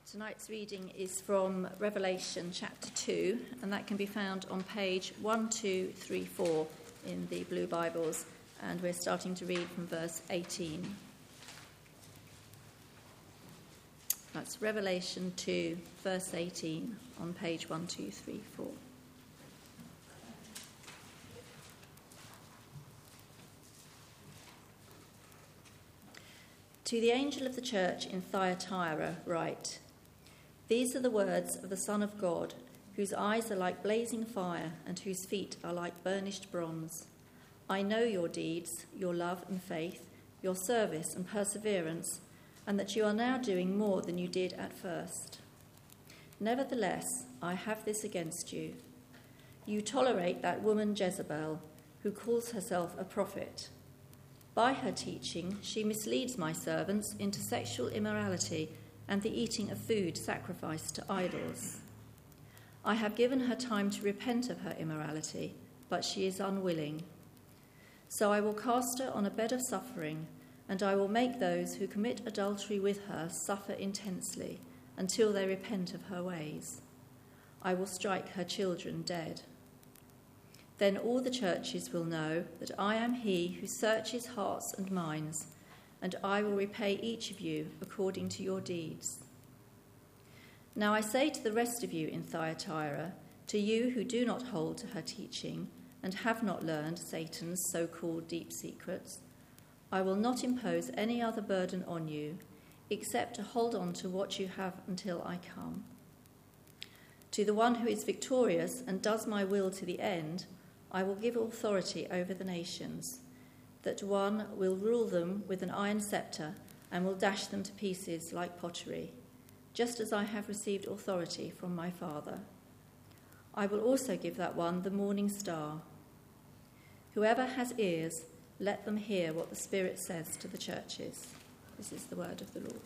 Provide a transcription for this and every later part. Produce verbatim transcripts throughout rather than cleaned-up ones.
Tonight's reading is from Revelation chapter two, and that can be found on page one two three four in the Blue Bibles, and we're starting to read from verse eighteen. That's Revelation two, verse eighteen, on page one two three four. To the angel of the church in Thyatira write, "These are the words of the Son of God, whose eyes are like blazing fire and whose feet are like burnished bronze. I know your deeds, your love and faith, your service and perseverance, and that you are now doing more than you did at first. Nevertheless, I have this against you. You tolerate that woman Jezebel, who calls herself a prophet. By her teaching, she misleads my servants into sexual immorality and the eating of food sacrificed to idols. I have given her time to repent of her immorality, but she is unwilling. So I will cast her on a bed of suffering, and I will make those who commit adultery with her suffer intensely until they repent of her ways. I will strike her children dead. Then all the churches will know that I am he who searches hearts and minds, and I will repay each of you according to your deeds. Now I say to the rest of you in Thyatira, to you who do not hold to her teaching and have not learned Satan's so-called deep secrets, I will not impose any other burden on you except to hold on to what you have until I come. To the one who is victorious and does my will to the end, I will give authority over the nations, that one will rule them with an iron scepter and will dash them to pieces like pottery, just as I have received authority from my Father. I will also give that one the morning star. Whoever has ears, let them hear what the Spirit says to the churches." This is the word of the Lord.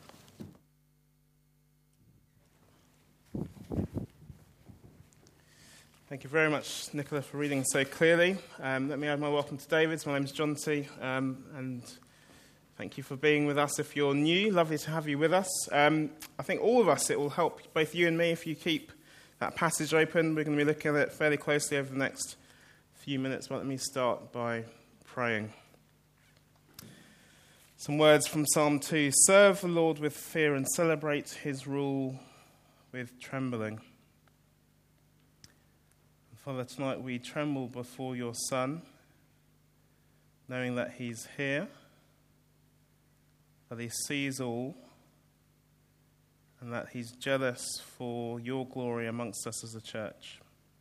Thank you very much, Nicola, for reading so clearly. Um, let me add my welcome to David. My name is John T, um, and thank you for being with us. If you're new, lovely to have you with us. Um, I think all of us, it will help both you and me if you keep that passage open. We're going to be looking at it fairly closely over the next few minutes, but let me start by praying. Some words from Psalm two. "Serve the Lord with fear and celebrate his rule with trembling." Father, tonight we tremble before your Son, knowing that he's here, that he sees all, and that he's jealous for your glory amongst us as a church.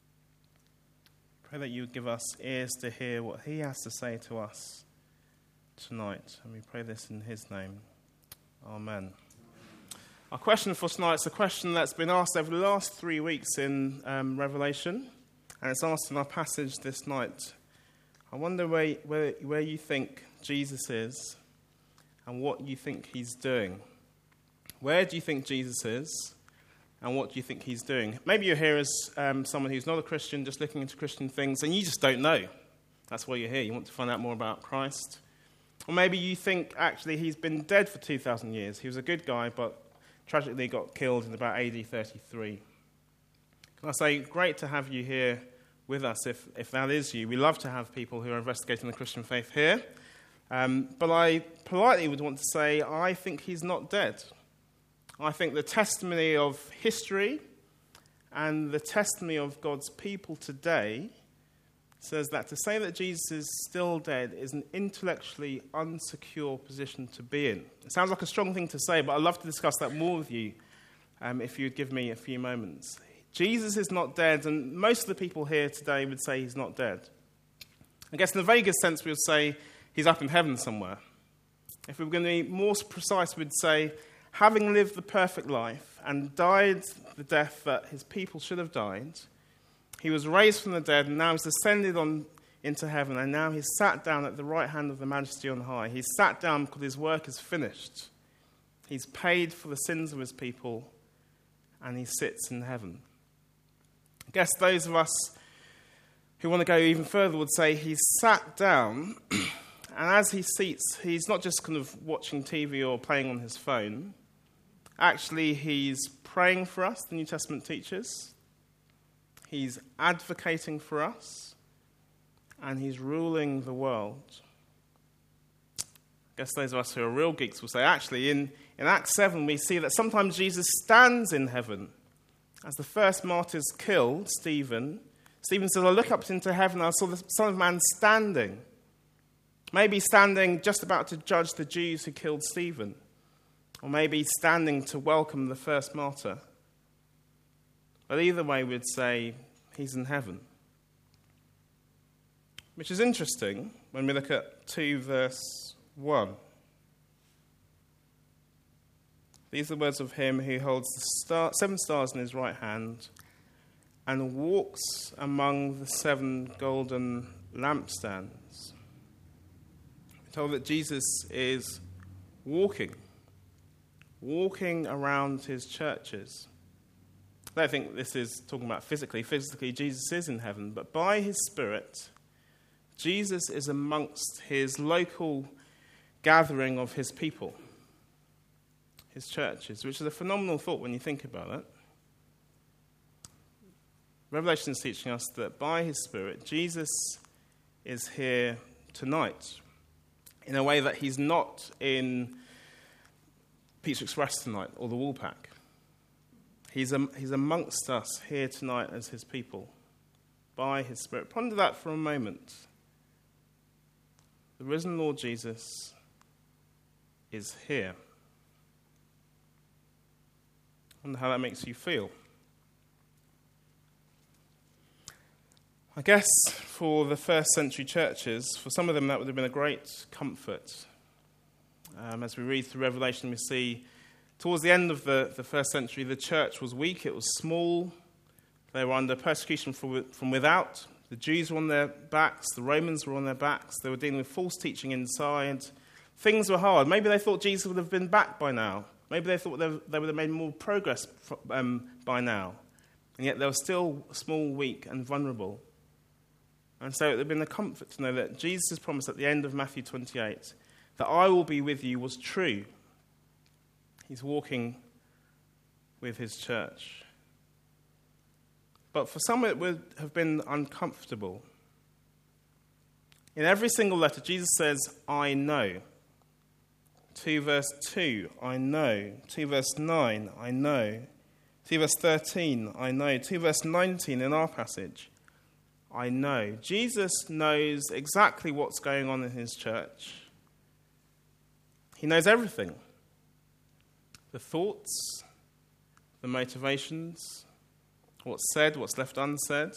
Pray that you would give us ears to hear what he has to say to us tonight, and we pray this in his name. Amen. Our question for tonight is a question that's been asked over the last three weeks in um, Revelation. And it's asked in our passage this night. I wonder where, where, where you think Jesus is and what you think he's doing. Where do you think Jesus is and what do you think he's doing? Maybe you're here as um, someone who's not a Christian, just looking into Christian things, and you just don't know. That's why you're here. You want to find out more about Christ. Or maybe you think, actually, he's been dead for two thousand years. He was a good guy, but tragically got killed in about A D thirty-three. Can I say, great to have you here with us, if, if that is you. We love to have people who are investigating the Christian faith here. Um, but I politely would want to say, I think he's not dead. I think the testimony of history and the testimony of God's people today says that to say that Jesus is still dead is an intellectually unsecure position to be in. It sounds like a strong thing to say, but I'd love to discuss that more with you um, if you'd give me a few moments. Jesus is not dead, and most of the people here today would say he's not dead. I guess in the vaguest sense, we would say he's up in heaven somewhere. If we were going to be more precise, we'd say, having lived the perfect life and died the death that his people should have died, he was raised from the dead, and now he's ascended on into heaven, and now he's sat down at the right hand of the Majesty on high. He's sat down because his work is finished. He's paid for the sins of his people, and he sits in heaven. I guess those of us who want to go even further would say he's sat down, and as he seats, he's not just kind of watching T V or playing on his phone. actually he's praying for us, the New Testament teaches. He's advocating for us, and he's ruling the world. I guess those of us who are real geeks will say, actually, in, in Acts seven, we see that sometimes Jesus stands in heaven. As the first martyrs killed Stephen, Stephen says, I looked up into heaven and I saw the Son of Man standing. Maybe standing just about to judge the Jews who killed Stephen. Or maybe standing to welcome the first martyr. But either way, we'd say he's in heaven. Which is interesting when we look at two verse one. These are the words of him who holds the star, seven stars in his right hand and walks among the seven golden lampstands. We're told that Jesus is walking, walking around his churches. I don't think this is talking about physically. Physically, Jesus is in heaven, but by his Spirit, Jesus is amongst his local gathering of his people, his churches, which is a phenomenal thought when you think about it. Revelation is teaching us that by his Spirit, Jesus is here tonight in a way that he's not in Pizza Express tonight or the Woolpack. He's, um, he's amongst us here tonight as his people by his Spirit. Ponder that for a moment. The risen Lord Jesus is here. I wonder how that makes you feel. I guess for the first century churches, for some of them that would have been a great comfort. Um, as we read through Revelation, we see towards the end of the, the first century, the church was weak, it was small, they were under persecution from, from without. The Jews were on their backs, the Romans were on their backs, they were dealing with false teaching inside. Things were hard. Maybe they thought Jesus would have been back by now. Maybe they thought they would have made more progress um, by now. And yet they were still small, weak, and vulnerable. And so it would have been a comfort to know that Jesus' promise at the end of Matthew twenty-eight, that I will be with you, was true. He's walking with his church. But for some it would have been uncomfortable. In every single letter, Jesus says, I know. two verse two, I know. two verse nine, I know. two verse thirteen, I know. two verse nineteen in our passage, I know. Jesus knows exactly what's going on in his church. He knows everything. The thoughts, the motivations, what's said, what's left unsaid.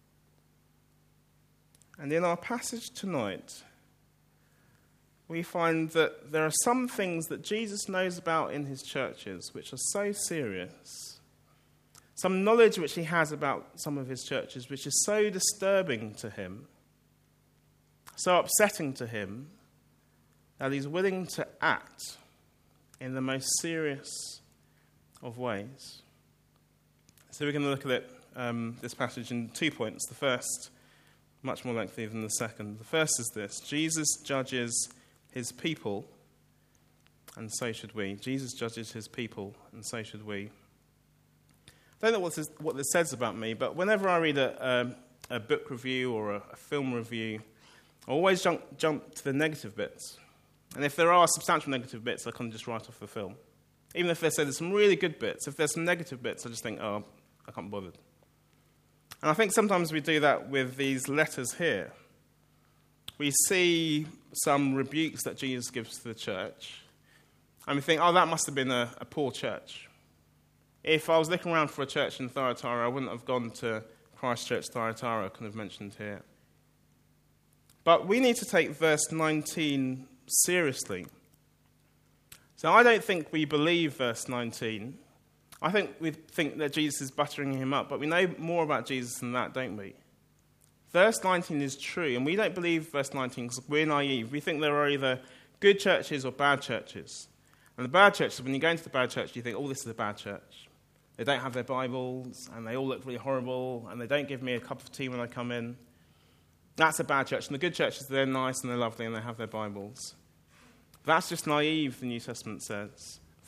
And in our passage tonight, we find that there are some things that Jesus knows about in his churches which are so serious. Some knowledge which he has about some of his churches which is so disturbing to him, so upsetting to him, that he's willing to act in the most serious of ways. So we're going to look at it, um, this passage in two points. The first, much more lengthy than the second. The first is this: Jesus judges his people, and so should we. Jesus judges his people, and so should we. I don't know what this, what this says about me, but whenever I read a, a, a book review or a, a film review, I always jump, jump to the negative bits. And if there are substantial negative bits, I kind of just write off the film. Even if they say there's some really good bits, if there's some negative bits, I just think, oh, I can't be bothered. And I think sometimes we do that with these letters here. We see some rebukes that Jesus gives to the church, and we think, oh, that must have been a, a poor church. If I was looking around for a church in Thyatira, I wouldn't have gone to Christchurch Thyatira, I could have mentioned here. But we need to take verse nineteen seriously. So I don't think we believe verse nineteen. I think we think that Jesus is buttering him up, but we know more about Jesus than that, don't we? Verse nineteen is true, and we don't believe verse nineteen because we're naive. We think there are either good churches or bad churches. And the bad churches, when you go into the bad church, you think, oh, this is a bad church. They don't have their Bibles, and they all look really horrible, and they don't give me a cup of tea when I come in. That's a bad church. And the good churches, they're nice and they're lovely and they have their Bibles. That's just naive, the New Testament says.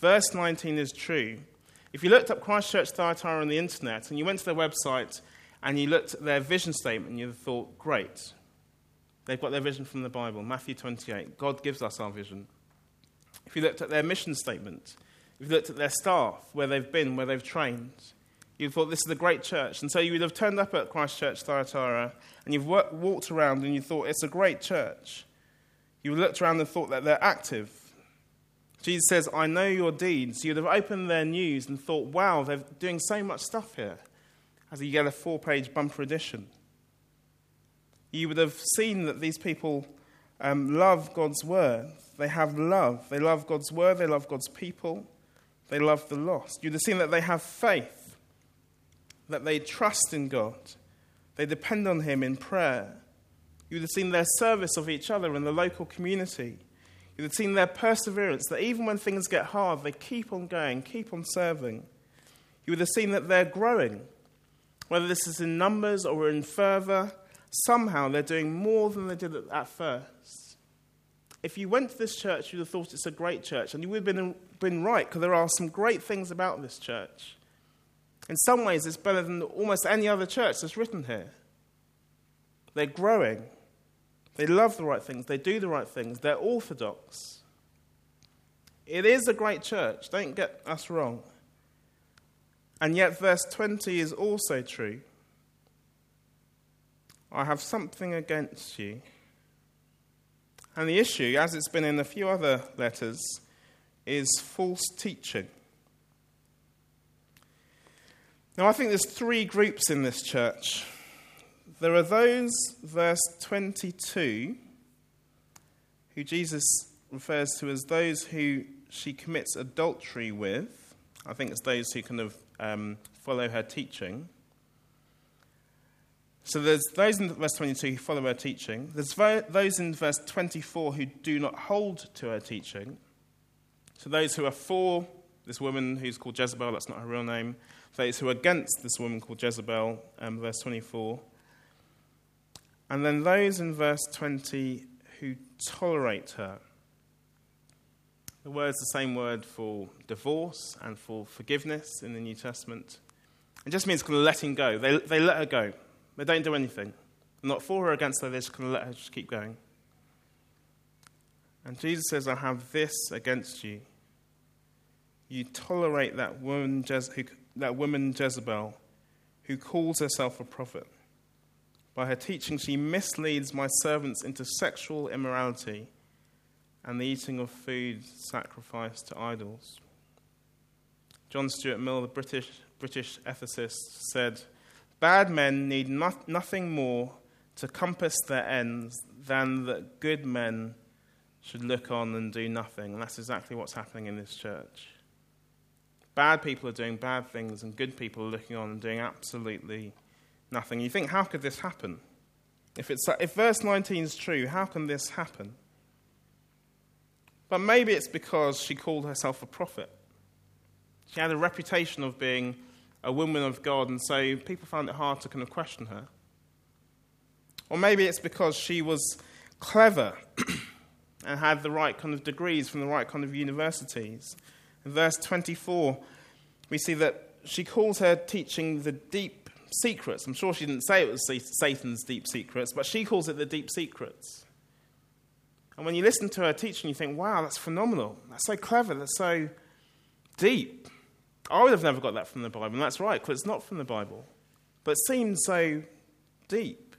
verse nineteen is true. If you looked up Christchurch Thyatira on the internet and you went to their website and you looked at their vision statement, you thought, great. They've got their vision from the Bible, Matthew twenty-eight. God gives us our vision. If you looked at their mission statement, if you looked at their staff, where they've been, where they've trained, you thought this is a great church. And so you would have turned up at Christchurch Thyatira and you've worked, walked around and you thought it's a great church. You looked around and thought that they're active. Jesus says, I know your deeds. You'd have opened their news and thought, wow, they're doing so much stuff here, as you get a four-page bumper edition. You would have seen that these people um, love God's word. They have love. They love God's word. They love God's people. They love the lost. You'd have seen that they have faith, that they trust in God. They depend on him in prayer. You'd have seen their service of each other in the local community. You'd have seen their perseverance, that even when things get hard, they keep on going, keep on serving. You would have seen that they're growing. Whether this is in numbers or in fervour, somehow they're doing more than they did at first. If you went to this church, you'd have thought it's a great church, and you would have been, been right, because there are some great things about this church. In some ways, it's better than almost any other church that's written here. They're growing. They love the right things. They do the right things. They're orthodox. It is a great church. Don't get us wrong. And yet verse twenty is also true. I have something against you. And the issue, as it's been in a few other letters, is false teaching. Now, I think there's three groups in this church. There are those, verse twenty-two, who Jesus refers to as those who she commits adultery with. I think it's those who kind of um, follow her teaching. So there's those in verse twenty-two who follow her teaching. There's vo- those in verse twenty-four who do not hold to her teaching. So those who are for this woman who's called Jezebel, that's not her real name. Those who are against this woman called Jezebel, um, verse twenty-four. And then those in verse twenty who tolerate her. The word's the same word for divorce and for forgiveness in the New Testament. It just means kind of letting go. They, they let her go. They don't do anything. They're not for her or against her, they just kind of let her just keep going. And Jesus says, I have this against you. You tolerate that woman, Jez- who, that woman Jezebel, who calls herself a prophet. By her teaching, she misleads my servants into sexual immorality and the eating of food sacrificed to idols. John Stuart Mill, the British British ethicist, said, bad men need no- nothing more to compass their ends than that good men should look on and do nothing. And that's exactly what's happening in this church. Bad people are doing bad things and good people are looking on and doing absolutely nothing. You think, how could this happen? If it's if verse nineteen is true, how can this happen? But maybe it's because she called herself a prophet. She had a reputation of being a woman of God, and so people found it hard to kind of question her. Or maybe it's because she was clever and had the right kind of degrees from the right kind of universities. In verse twenty-four, we see that she calls her teaching the deep secrets. I'm sure she didn't say it was Satan's deep secrets, but she calls it the deep secrets. And when you listen to her teaching, you think, wow, that's phenomenal. That's so clever. That's so deep. I would have never got that from the Bible, and that's right, because it's not from the Bible. But it seems so deep.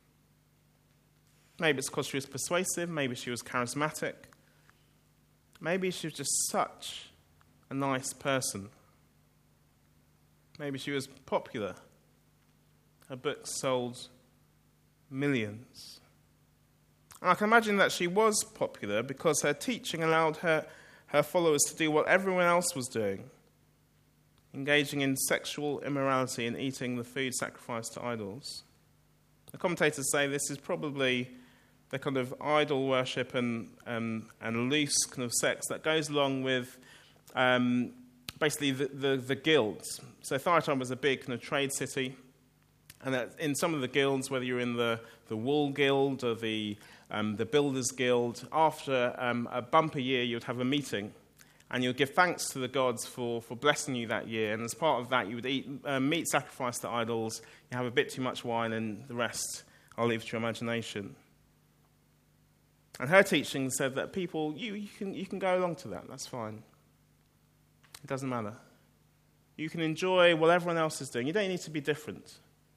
Maybe it's because she was persuasive. Maybe she was charismatic. Maybe she was just such a nice person. Maybe she was popular. Her books sold millions. And I can imagine that she was popular because her teaching allowed her, her followers to do what everyone else was doing, engaging in sexual immorality and eating the food sacrificed to idols. The commentators say this is probably the kind of idol worship and um, and loose kind of sex that goes along with um, basically the, the, the guilds. So Thyatira was a big kind of trade city. And in some of the guilds, whether you're in the, the wool guild or the um, the builders guild, after um, a bumper year, you'd have a meeting. And you'll give thanks to the gods for, for blessing you that year. And as part of that, you would eat uh, meat sacrificed to idols. You have a bit too much wine, and the rest I'll leave to your imagination. And her teaching said that people, you, you can you can go along to that. That's fine. It doesn't matter. You can enjoy what everyone else is doing. You don't need to be different.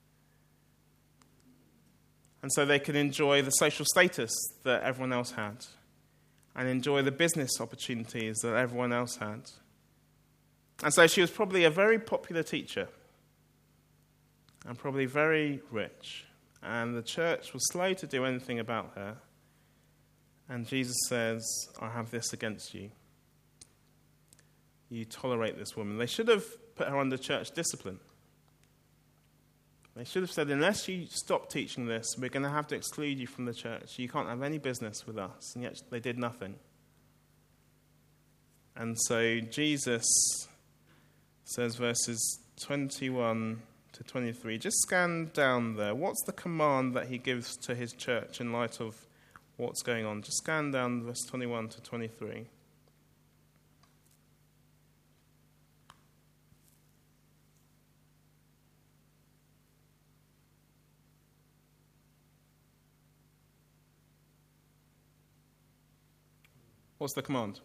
And so they could enjoy the social status that everyone else had, and enjoy the business opportunities that everyone else had. And so she was probably a very popular teacher, and probably very rich. And the church was slow to do anything about her. And Jesus says, I have this against you. You tolerate this woman. They should have put her under church discipline. They should have said, unless you stop teaching this, we're going to have to exclude you from the church. You can't have any business with us. And yet they did nothing. And so Jesus says, verses twenty-one to twenty-three, just scan down there. What's the command that he gives to his church in light of what's going on? Just scan down verse twenty-one to twenty-three. What's the command?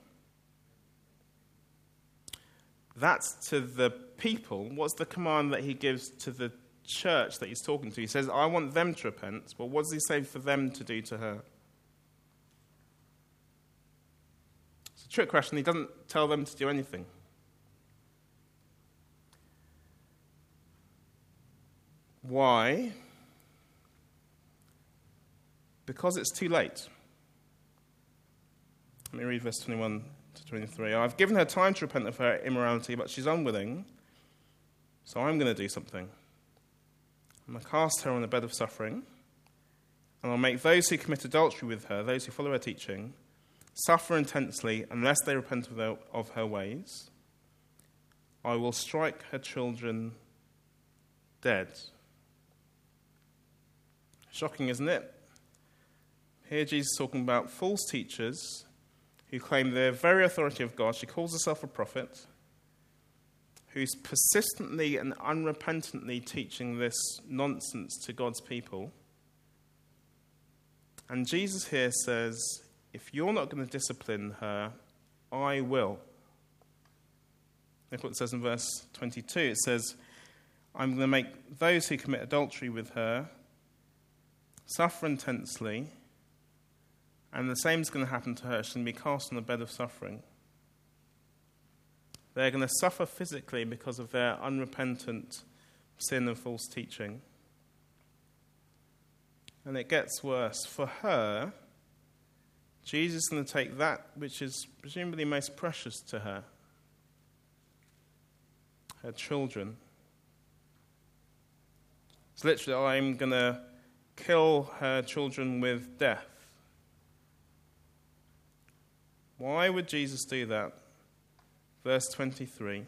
That's to the people. What's the command that he gives to the church that he's talking to? He says, I want them to repent. But what does he say for them to do to her? It's a trick question. He doesn't tell them to do anything. Why? Because it's too late. Let me read verse twenty-one to twenty-three. I've given her time to repent of her immorality, but she's unwilling, so I'm going to do something. I'm going to cast her on a bed of suffering, and I'll make those who commit adultery with her, those who follow her teaching, suffer intensely unless they repent of, their, of her ways. I will strike her children dead. Shocking, isn't it? Here Jesus is talking about false teachers who claim the very authority of God. She calls herself a prophet, who's persistently and unrepentantly teaching this nonsense to God's people. And Jesus here says, if you're not going to discipline her, I will. Look what it says in verse twenty-two. It says, I'm going to make those who commit adultery with her suffer intensely, and the same is going to happen to her. She's going to be cast on a bed of suffering. They're going to suffer physically because of their unrepentant sin and false teaching. And it gets worse. For her, Jesus is going to take that which is presumably most precious to her, her children. It's literally, I'm going to kill her children with death. Why would Jesus do that? Verse twenty-three.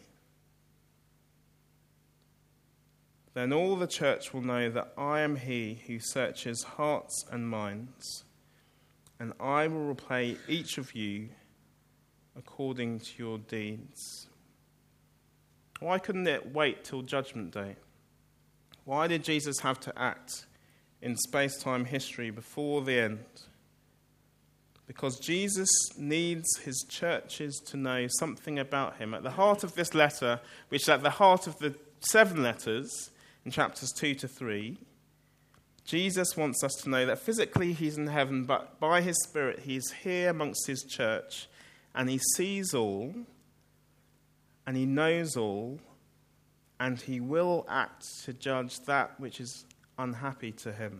Then all the church will know that I am he who searches hearts and minds, and I will repay each of you according to your deeds. Why couldn't it wait till Judgment Day? Why did Jesus have to act in space-time history before the end? Because Jesus needs his churches to know something about him. At the heart of this letter, which is at the heart of the seven letters in chapters two to three, Jesus wants us to know that physically he's in heaven, but by his Spirit he's here amongst his church, and he sees all, and he knows all, and he will act to judge that which is unhappy to him.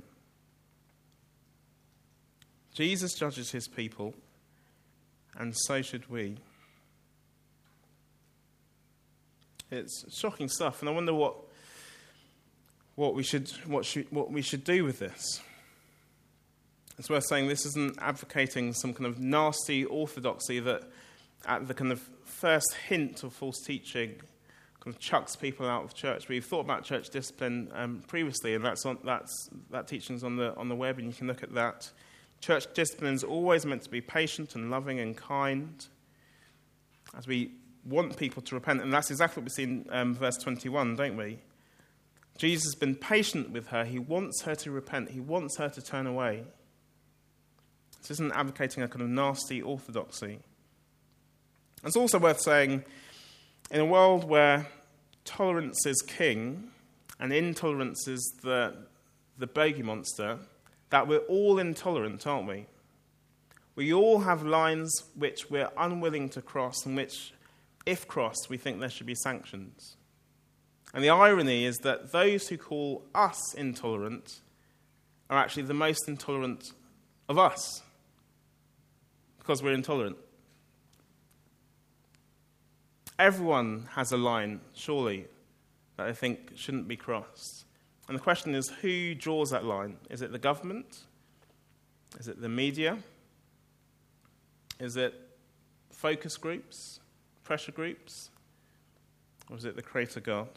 Jesus judges his people, and so should we. It's shocking stuff, and I wonder what what we should what should what we should do with this. It's worth saying this isn't advocating some kind of nasty orthodoxy that, at the kind of first hint of false teaching, kind of chucks people out of church. We've thought about church discipline um, previously, and that's on, that's that teaching's on the on the web, and you can look at that. Church discipline is always meant to be patient and loving and kind. as we want people to repent. And that's exactly what we see in um, verse twenty-one, don't we? Jesus has been patient with her. He wants her to repent. He wants her to turn away. This isn't advocating a kind of nasty orthodoxy. It's also worth saying, in a world where tolerance is king and intolerance is the, the bogey monster, that we're all intolerant, aren't we? We all have lines which we're unwilling to cross and which, if crossed, we think there should be sanctions. And the irony is that those who call us intolerant are actually the most intolerant of us, because we're intolerant. Everyone has a line, surely, that I think shouldn't be crossed. And the question is, who draws that line? Is it the government? Is it the media? Is it focus groups, pressure groups? Or is it the Creator God?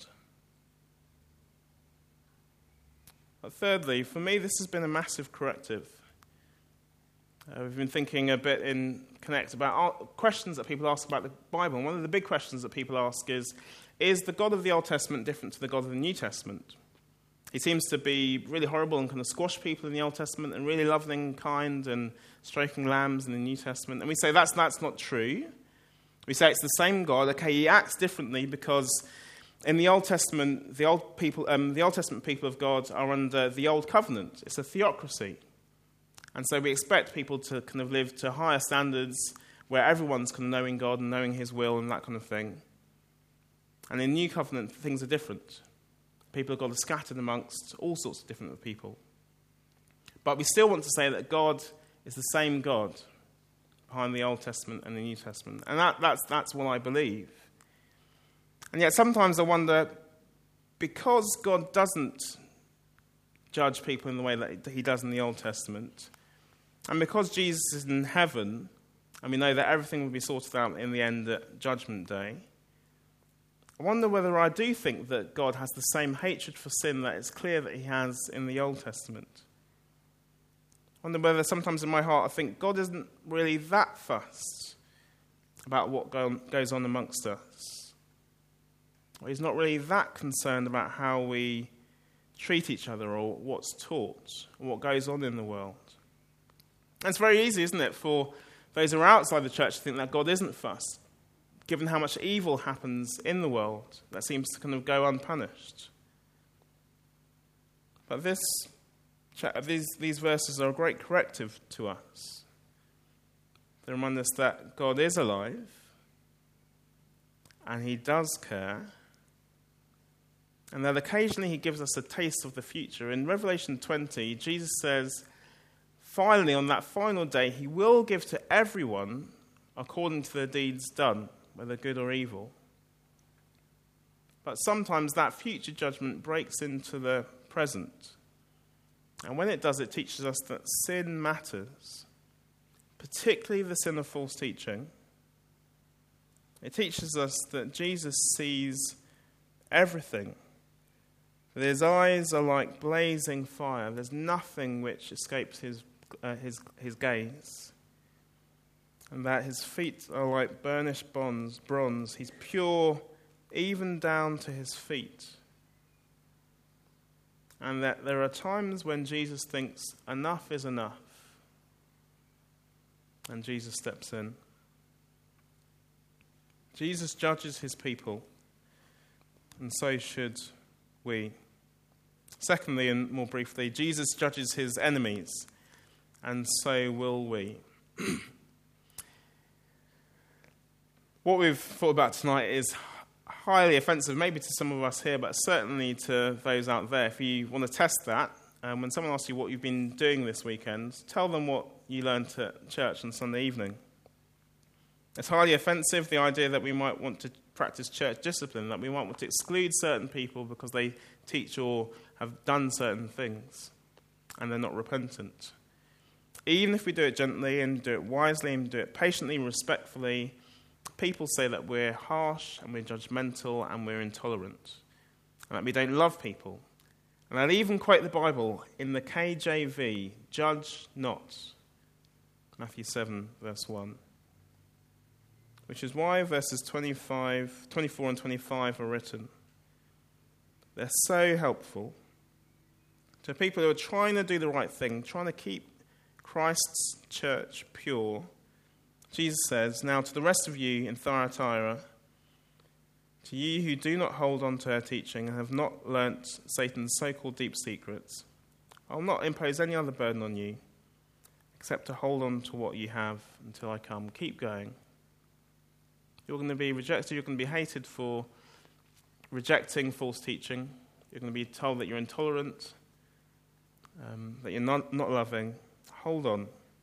But thirdly, for me, this has been a massive corrective. Uh, we've been thinking a bit in Connect about questions that people ask about the Bible. And one of the big questions that people ask is, is the God of the Old Testament different to the God of the New Testament? He seems to be really horrible and kind of squash people in the Old Testament and really loving and kind and stroking lambs in the New Testament. And we say that's, that's not true. We say it's the same God. Okay, he acts differently because in the Old Testament, the Old people, um, the Old Testament people of God are under the Old Covenant. It's a theocracy. And so we expect people to kind of live to higher standards where everyone's kind of knowing God and knowing his will and that kind of thing. And in New Covenant, things are different. People of God are scattered amongst all sorts of different people. But we still want to say that God is the same God behind the Old Testament and the New Testament. And that, that's, that's what I believe. And yet sometimes I wonder, because God doesn't judge people in the way that he does in the Old Testament, and because Jesus is in heaven, and we know that everything will be sorted out in the end at Judgment Day, I wonder whether I do think that God has the same hatred for sin that it's clear that he has in the Old Testament. I wonder whether sometimes in my heart I think God isn't really that fussed about what go- goes on amongst us. Or he's not really that concerned about how we treat each other or what's taught or what goes on in the world. And it's very easy, isn't it, for those who are outside the church to think that God isn't fussed, given how much evil happens in the world that seems to kind of go unpunished. But this, these, these verses are a great corrective to us. They remind us that God is alive and he does care, and that occasionally he gives us a taste of the future. In Revelation twenty, Jesus says, finally, on that final day, he will give to everyone according to their deeds done, whether good or evil. But sometimes that future judgment breaks into the present. And when it does, it teaches us that sin matters, particularly the sin of false teaching. It teaches us that Jesus sees everything. That his eyes are like blazing fire. There's nothing which escapes his, uh, his, his gaze. And that his feet are like burnished bronze, bronze. He's pure even down to his feet. And that there are times when Jesus thinks enough is enough. And Jesus steps in. Jesus judges his people, and so should we. Secondly, and more briefly, Jesus judges his enemies, and so will we. What we've thought about tonight is highly offensive, maybe to some of us here, but certainly to those out there. If you want to test that, um, when someone asks you what you've been doing this weekend, tell them what you learned at church on Sunday evening. It's highly offensive, the idea that we might want to practice church discipline, that we might want to exclude certain people because they teach or have done certain things and they're not repentant. Even if we do it gently and do it wisely and do it patiently and respectfully, people say that we're harsh and we're judgmental and we're intolerant and that we don't love people. And I'll even quote the Bible in the K J V, judge not, Matthew seven, verse one. which is why verses twenty-five, twenty-four and twenty-five are written. They're so helpful to people who are trying to do the right thing, trying to keep Christ's church pure. Jesus says, "Now to the rest of you in Thyatira, to you who do not hold on to her teaching and have not learnt Satan's so-called deep secrets, I will not impose any other burden on you, except to hold on to what you have until I come." Keep going. You're going to be rejected, you're going to be hated for rejecting false teaching. You're going to be told that you're intolerant, um, that you're not, not loving. Hold on.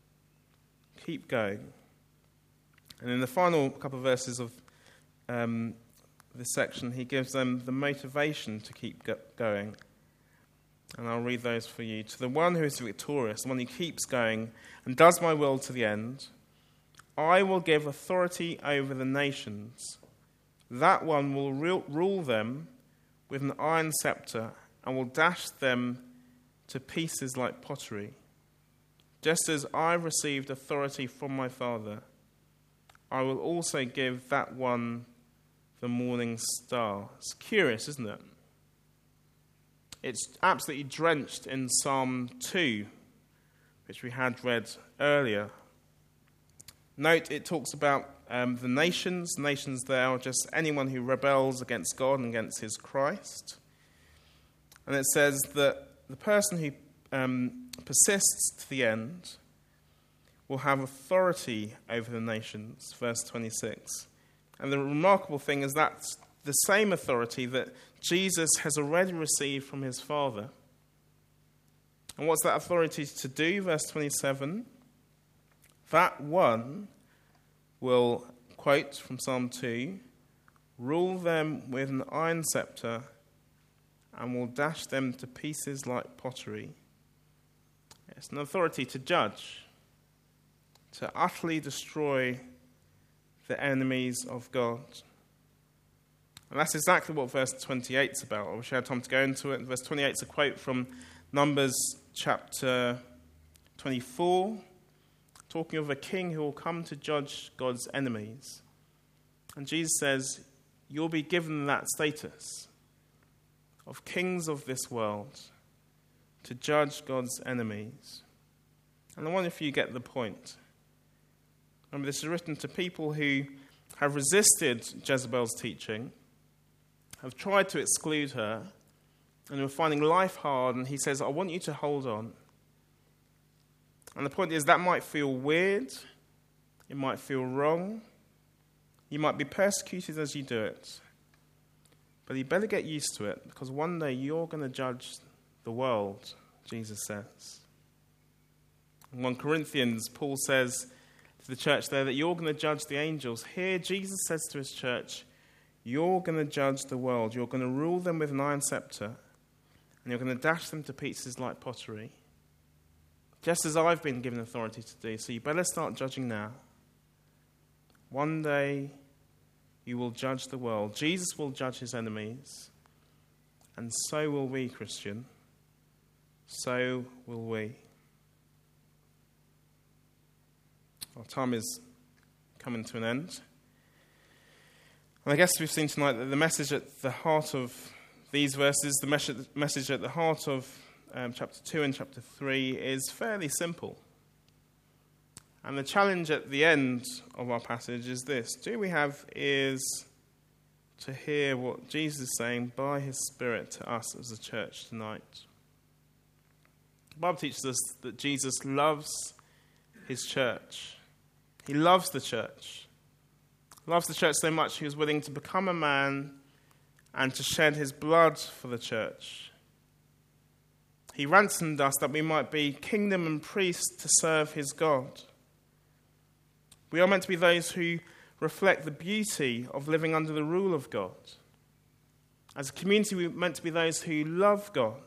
Keep going. And in the final couple of verses of um, this section, he gives them the motivation to keep go- going. And I'll read those for you. "To the one who is victorious, the one who keeps going and does my will to the end, I will give authority over the nations. That one will re- rule them with an iron scepter and will dash them to pieces like pottery. Just as I received authority from my Father, I will also give that one the morning star." It's curious, isn't it? It's absolutely drenched in Psalm two, which we had read earlier. Note, it talks about um, the nations. Nations there are just anyone who rebels against God and against his Christ. And it says that the person who um, persists to the end will have authority over the nations, verse twenty-six. And the remarkable thing is that's the same authority that Jesus has already received from his Father. And what's that authority to do? Verse twenty-seven. That one will, quote from Psalm two, rule them with an iron scepter and will dash them to pieces like pottery. It's an authority to judge, to utterly destroy the enemies of God. And that's exactly what verse twenty-eight is about. I wish I had time to go into it. Verse twenty-eight is a quote from Numbers chapter twenty-four, talking of a king who will come to judge God's enemies. And Jesus says, you'll be given that status of kings of this world to judge God's enemies. And I wonder if you get the point. Remember, this is written to people who have resisted Jezebel's teaching, have tried to exclude her, and are finding life hard, and he says, I want you to hold on. And the point is, that might feel weird, it might feel wrong, you might be persecuted as you do it, but you better get used to it, because one day you're going to judge the world, Jesus says. In First Corinthians, Paul says to the church there that you're going to judge the angels. Here, Jesus says to his church, you're going to judge the world. You're going to rule them with an iron scepter, and you're going to dash them to pieces like pottery, just as I've been given authority to do. So you better start judging now. One day, you will judge the world. Jesus will judge his enemies, and so will we, Christian. So will we. Our time is coming to an end. And I guess we've seen tonight that the message at the heart of these verses, the message at the heart of um, chapter two and chapter three is fairly simple. And the challenge at the end of our passage is this. Do we have ears to hear what Jesus is saying by his Spirit to us as a church tonight? The Bible teaches us that Jesus loves his church. He loves the church. He loves the church so much he was willing to become a man and to shed his blood for the church. He ransomed us that we might be kingdom and priest to serve his God. We are meant to be those who reflect the beauty of living under the rule of God. As a community, we're meant to be those who love God,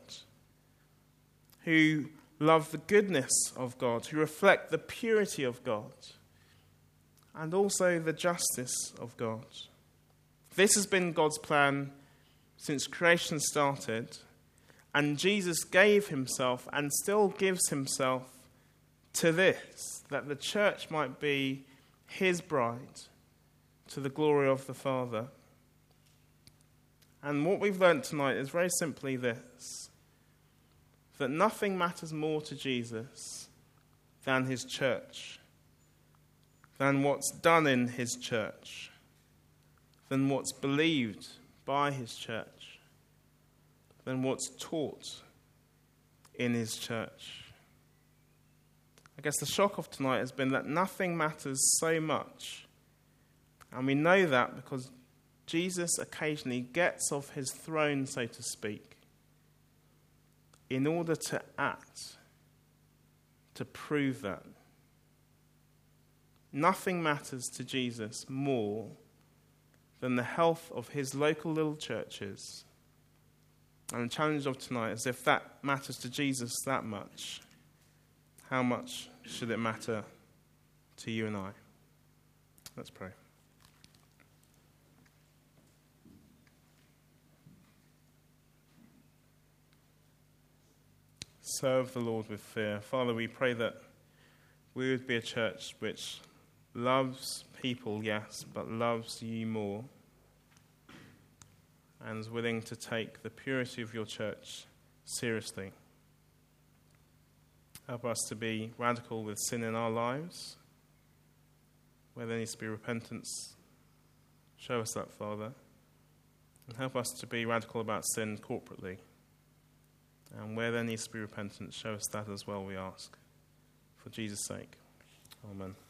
who love the goodness of God, who reflect the purity of God, and also the justice of God. This has been God's plan since creation started, and Jesus gave himself and still gives himself to this, that the church might be his bride, to the glory of the Father. And what we've learnt tonight is very simply this, that nothing matters more to Jesus than his church, than what's done in his church, than what's believed by his church, than what's taught in his church. I guess the shock of tonight has been that nothing matters so much. And we know that because Jesus occasionally gets off his throne, so to speak, in order to act, to prove that. Nothing matters to Jesus more than the health of his local little churches. And the challenge of tonight is, if that matters to Jesus that much, how much should it matter to you and I? Let's pray. Serve the Lord with fear. Father, we pray that we would be a church which loves people, yes, but loves you more, and is willing to take the purity of your church seriously. Help us to be radical with sin in our lives. Where there needs to be repentance, show us that, Father. And help us to be radical about sin corporately. And where there needs to be repentance, show us that as well, we ask. For Jesus' sake. Amen.